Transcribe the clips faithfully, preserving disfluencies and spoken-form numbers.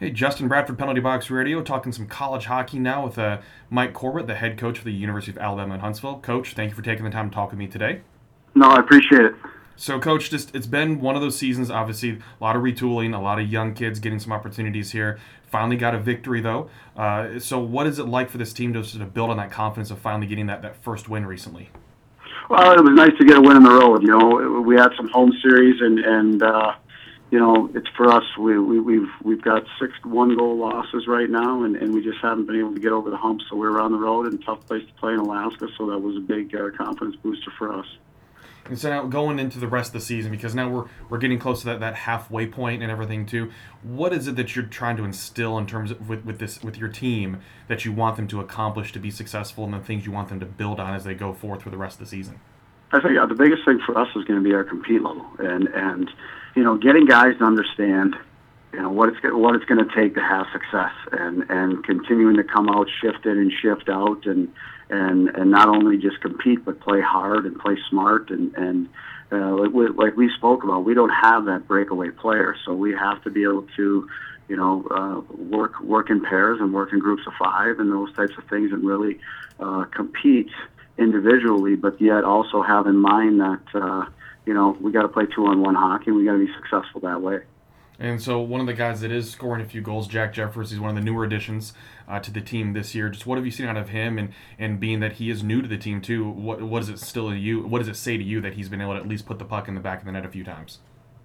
Hey, Justin Bradford, Penalty Box Radio, talking some college hockey now with uh, Mike Corbett, the head coach for the University of Alabama in Huntsville. Coach, thank you for taking the time to talk with me today. No, I appreciate it. So, Coach, just it's been one of those seasons. Obviously, a lot of retooling, a lot of young kids getting some opportunities here. Finally got a victory though. Uh, so, what is it like for this team to sort of build on that confidence of finally getting that, that first win recently? Well, it was nice to get a win on the road. You know, we had some home series, and and uh, you know, it's for us. We, we we've we've got six one goal losses right now, and, and we just haven't been able to get over the hump. So we were on the road and tough place to play in Alaska. So that was a big uh, confidence booster for us. And so now going into the rest of the season, because now we're we're getting close to that, that halfway point and everything too. What is it that you're trying to instill in terms of with, with this with your team that you want them to accomplish to be successful, and the things you want them to build on as they go forth for the rest of the season? I think uh, the biggest thing for us is going to be our compete level, and and you know, getting guys to understand, you know, what it's what it's going to take to have success, and and continuing to come out, shift in and shift out, and and and not only just compete but play hard and play smart, and and uh, like, we, like we spoke about, we don't have that breakaway player, so we have to be able to, you know, uh, work work in pairs and work in groups of five and those types of things, and really uh, compete individually, but yet also have in mind that uh, you know, we got to play two on one hockey, and we got to be successful that way. And so one of the guys that is scoring a few goals, Jack Jeffers, he's one of the newer additions uh, to the team this year. Just what have you seen out of him, and, and being that he is new to the team too, what what does it still to you? What does it say to you that he's been able to at least put the puck in the back of the net a few times?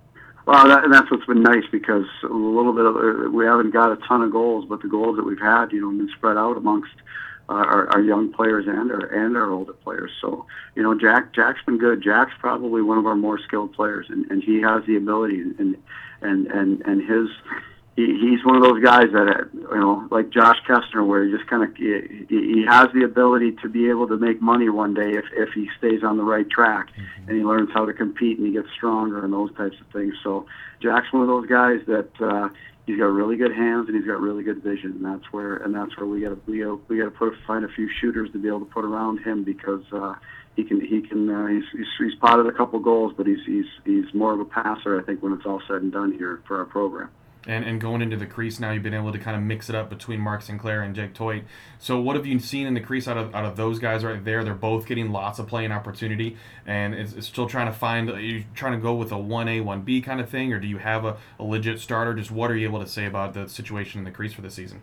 Well, that, and that's what's been nice, because a little bit of, we haven't got a ton of goals, but the goals that we've had, you know, have been spread out amongst uh, our, our young players and our and our older players. So, you know, Jack Jack's been good. Jack's probably one of our more skilled players, and, and he has the ability, and and and and his he, he's one of those guys that, you know, like Josh Kestner, where he just kind of he, he has the ability to be able to make money one day if if he stays on the right track, mm-hmm. and he learns how to compete and he gets stronger and those types of things. So Jack's one of those guys that uh, he's got really good hands and he's got really good vision, and that's where and that's where we got to we got we got to put find a few shooters to be able to put around him, because uh, he can he can uh, he's, he's he's potted a couple goals, but he's he's he's more of a passer, I think, when it's all said and done here for our program. And and going into the crease now, you've been able to kind of mix it up between Mark Sinclair and Jake Toit. So what have you seen in the crease out of out of those guys right there? They're both getting lots of playing opportunity, and it's, it's still trying to find. Are you trying to go with a one A, one B kind of thing, or do you have a, a legit starter? Just what are you able to say about the situation in the crease for the season?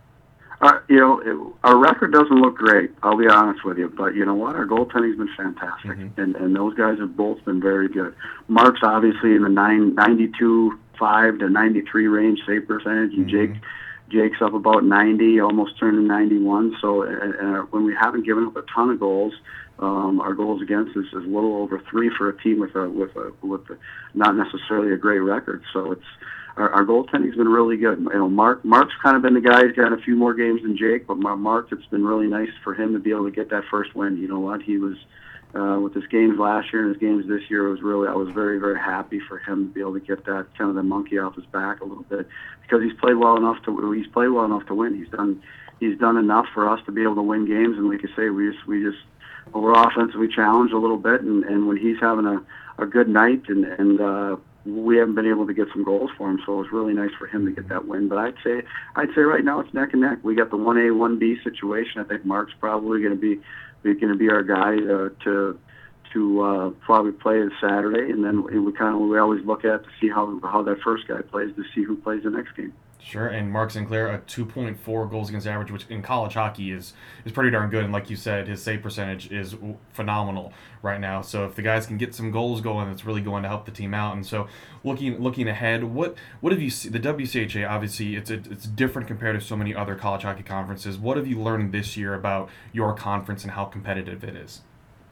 Uh, you know, it, our record doesn't look great, I'll be honest with you, but you know what? Our goaltending's been fantastic, mm-hmm. and and those guys have both been very good. Mark's obviously in the nine, ninety-two five to ninety-three range save percentage, and mm-hmm. Jake Jake's up about ninety, almost turning ninety-one. So and, and when we haven't given up a ton of goals, um, our goals against us is a little over three for a team with a with a with a, not necessarily a great record. So it's our, our goaltending's been really good. You know, Mark Mark's kind of been the guy who's got a few more games than Jake, but Mark, it's been really nice for him to be able to get that first win. You know what? He was uh, with his games last year and his games this year. It was really I was very very happy for him to be able to get that kind of the monkey off his back a little bit, because he's played well enough to he's played well enough to win. He's done he's done enough for us to be able to win games, and like I say, we just we just we're offensively challenged a little bit, and, and when he's having a, a good night, and and uh, we haven't been able to get some goals for him, so it was really nice for him to get that win. But I'd say I'd say right now it's neck and neck. We got the one A, one B situation. I think Mark's probably going to be going to be our guy uh, to to uh, probably play this Saturday, and then we kind of we always look at to see how how that first guy plays to see who plays the next game. Sure, and Mark Sinclair, a two point four goals against average, which in college hockey is is pretty darn good. And like you said, his save percentage is phenomenal right now. So if the guys can get some goals going, it's really going to help the team out. And so looking looking ahead, what what have you seen? The W C H A, obviously, it's a, it's different compared to so many other college hockey conferences. What have you learned this year about your conference and how competitive it is?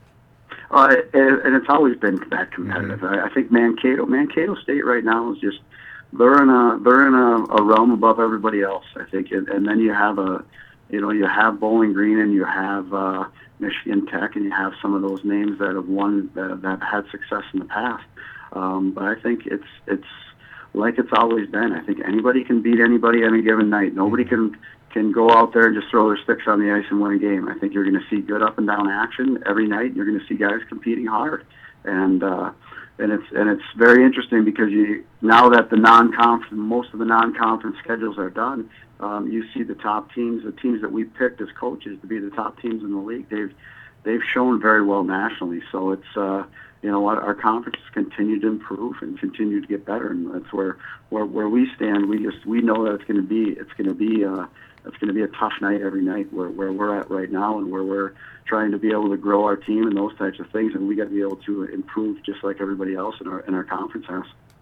Uh, and, and it's always been that competitive. Mm-hmm. I, I think Mankato, Mankato State right now is just they're in a they're in a, a realm above everybody else, I think. And, and then you have a, you know, you have Bowling Green, and you have uh, Michigan Tech, and you have some of those names that have won that, that have had success in the past. Um, but I think it's it's like it's always been. I think anybody can beat anybody on a given night. Nobody can can go out there and just throw their sticks on the ice and win a game. I think you're going to see good up and down action every night. You're going to see guys competing hard, and uh, and it's and it's very interesting because you now that the non-conference, most of the non-conference schedules are done, um, you see the top teams, the teams that we picked as coaches to be the top teams in the league. They've they've shown very well nationally. So it's uh, you know what, our conferences continue to improve and continue to get better, and that's where where, where we stand. We just we know that it's going to be it's going to be uh, it's going to be a tough night every night where where we're at right now, and where we're trying to be able to grow our team and those types of things, and we got to be able to improve just like everybody else in our in our conference has.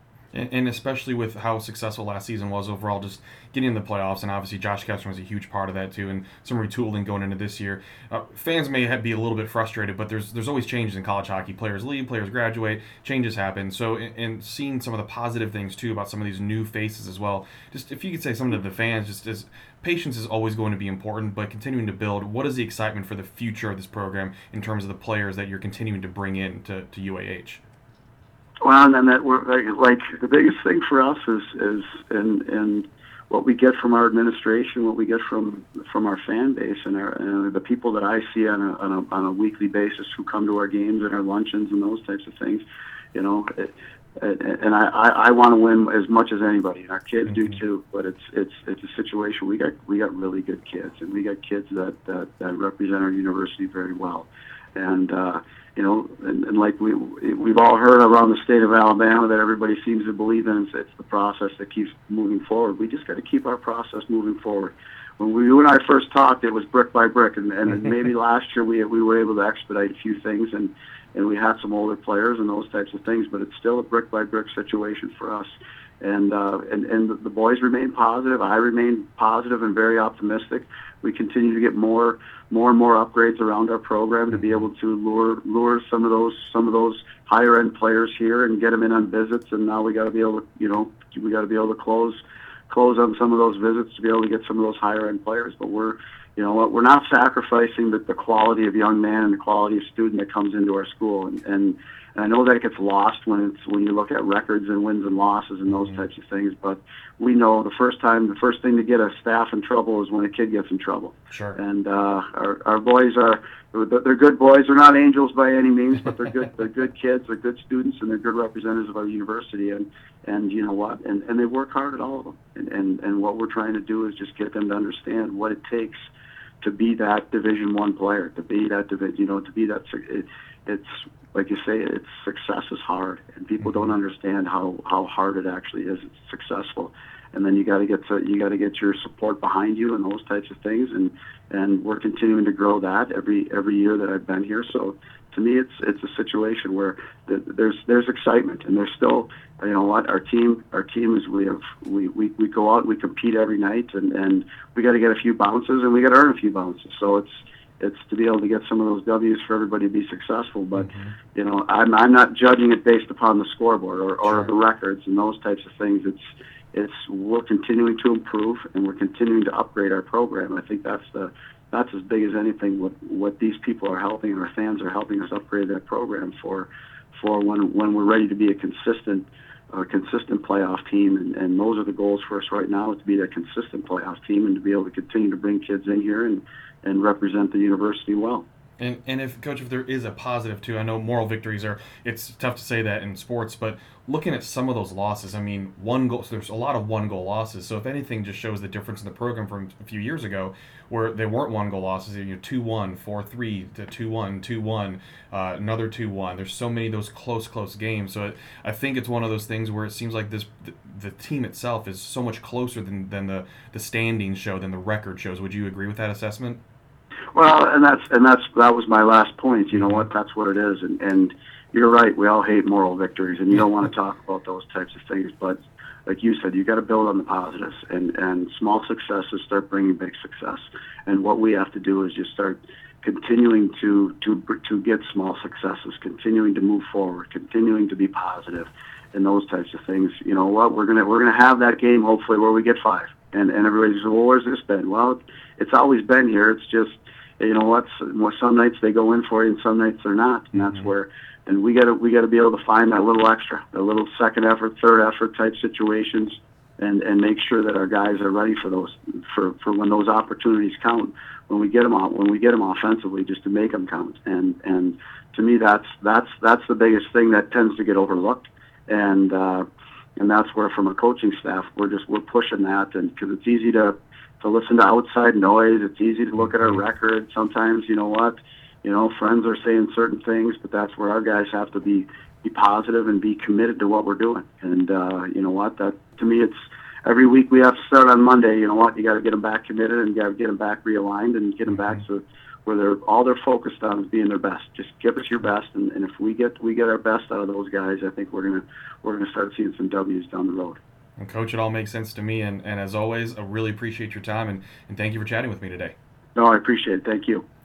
And especially with how successful last season was overall, just getting in the playoffs, and obviously Josh Kessler was a huge part of that too, and some retooling going into this year. Uh, fans may have, be a little bit frustrated, but there's there's always changes in college hockey. Players leave, players graduate, changes happen. So, and seeing some of the positive things too about some of these new faces as well. Just if you could say something to the fans, just as patience is always going to be important, but continuing to build. What is the excitement for the future of this program in terms of the players that you're continuing to bring in to, to U A H? Well, and then that we're like, like the biggest thing for us is is and and what we get from our administration, what we get from from our fan base, and our and the people that I see on a, on a on a weekly basis who come to our games and our luncheons and those types of things, you know. It, and I, I, I want to win as much as anybody, and our kids do too. But it's it's it's a situation we got we got really good kids, and we got kids that that, that represent our university very well, and. Uh, You know, and, and like we we've all heard around the state of Alabama that everybody seems to believe in, it's, it's the process that keeps moving forward. We just got to keep our process moving forward. When we, you and I first talked, it was brick by brick, and, and maybe last year we we were able to expedite a few things, and, and we had some older players and those types of things, but it's still a brick by brick situation for us. And uh, and and the boys remain positive. I remain positive and very optimistic. We continue to get more more and more upgrades around our program to be able to lure lure some of those some of those higher end players here and get them in on visits. And now we got to be able to you know we got to be able to close close on some of those visits to be able to get some of those higher end players. But we're you know what we're not sacrificing the, the quality of young man and the quality of student that comes into our school. And, and And I know that gets lost when it's when you look at records and wins and losses and those mm-hmm. types of things. But we know the first time, the first thing to get a staff in trouble is when a kid gets in trouble. Sure. And uh, our our boys are they're good boys. They're not angels by any means, but they're good. They're good kids. They're good students, and they're good representatives of our university. And and you know what? And and they work hard at all of them. And and and what we're trying to do is just get them to understand what it takes to be that Division One player, to be that division, you know, to be that. It, it's like you say, it's success is hard, and people don't understand how, how hard it actually is. It's successful, and then you got to get to you got to get your support behind you and those types of things, and and we're continuing to grow that every every year that I've been here. So to me, it's it's a situation where the, there's there's excitement, and there's still you know what our team our team is we have we, we, we go out and we compete every night, and, and we got to get a few bounces and we got to earn a few bounces. So it's It's to be able to get some of those W's for everybody to be successful. But, mm-hmm. you know, I'm I'm not judging it based upon the scoreboard or, or sure. the records and those types of things. It's it's we're continuing to improve, and we're continuing to upgrade our program. I think that's the that's as big as anything what what these people are helping, and our fans are helping us upgrade that program for for when when we're ready to be a consistent uh, consistent playoff team. And, and those are the goals for us right now, is to be that consistent playoff team and to be able to continue to bring kids in here and and represent the university well. And and if Coach, if there is a positive too, I know moral victories are. It's tough to say that in sports, but looking at some of those losses, I mean, one goal. So there's a lot of one goal losses. So if anything, just shows the difference in the program from a few years ago, where they weren't one goal losses. You know, two one, four three to two one, two one, uh, another two one. There's so many of those close close games. So it, I think it's one of those things where it seems like this the, the team itself is so much closer than than the the standings show, than the record shows. Would you agree with that assessment? Well, and that's and that's that was my last point. You know what? That's what it is. And and you're right. We all hate moral victories, and you don't want to talk about those types of things. But like you said, you got to build on the positives, and and small successes start bringing big success. And what we have to do is just start continuing to to to get small successes, continuing to move forward, continuing to be positive, and those types of things. You know what? We're gonna we're gonna have that game hopefully where we get five, and and everybody says, well, where's this been? Well, it's always been here. It's just you know what? Some nights they go in for you, and some nights they're not, and that's mm-hmm. where. And we got to we got to be able to find that little extra, the little second effort, third effort type situations, and and make sure that our guys are ready for those for, for when those opportunities count, when we get them out when we get them offensively, just to make them count. And and to me, that's that's that's the biggest thing that tends to get overlooked, and uh, and that's where, from a coaching staff, we're just we're pushing that, and because it's easy to to listen to outside noise, it's easy to look at our record. Sometimes, you know what, you know, friends are saying certain things, but that's where our guys have to be be positive and be committed to what we're doing. And uh, you know what, that to me, it's every week we have to start on Monday. You know what, you got to get them back committed, and you got to get them back realigned, and get them back so where they're all they're focused on is being their best. Just give us your best, and, and if we get we get our best out of those guys, I think we're gonna we're gonna start seeing some W's down the road. And Coach, it all makes sense to me, and, and as always, I really appreciate your time, and, and thank you for chatting with me today. No, I appreciate it. Thank you.